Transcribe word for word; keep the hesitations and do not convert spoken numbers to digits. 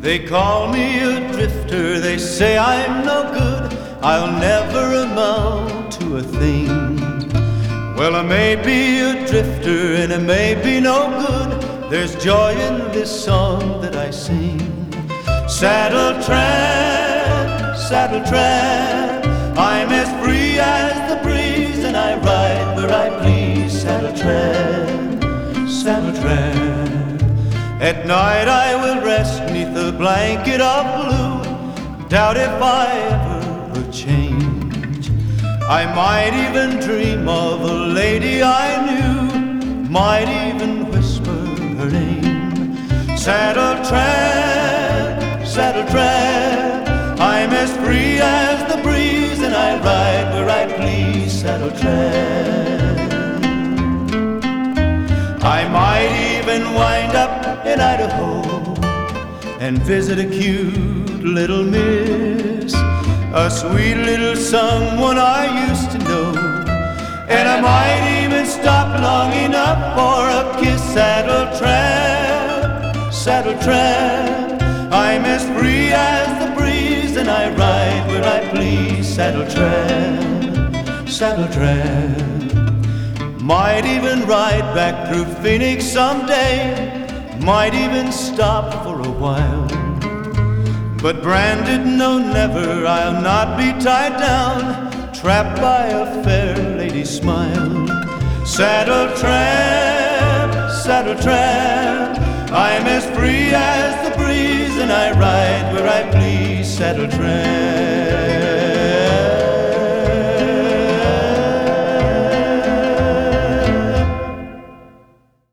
They call me a drifter, they say I'm no good, I'll never amount to a thing. Well, I may be a drifter and I may be no good, there's joy in this song that I sing. Saddle tramp, saddle tramp, I'm as free as the breeze, and I ride where I please. Saddle tramp, saddle tramp. At night I will rest neath a blanket of blue, doubt if I ever will change. I might even dream of a lady I knew, might even whisper her name. Saddle tramp, saddle tramp, I'm as free as the breeze, and I ride where I please. Saddle tramp. I might even wind up in Idaho and visit a cute little miss, a sweet little someone I used to know, and I might even stop long enough for a kiss. Saddle tramp, saddle tramp, I'm as free as the breeze, and I ride where I please. Saddle tramp, saddle tramp. Might even ride back through Phoenix someday, might even stop for a while, but branded no never, I'll not be tied down, trapped by a fair lady's smile. Saddle tramp, saddle tramp, I'm as free as the breeze, and I ride where I please. Saddle tramp.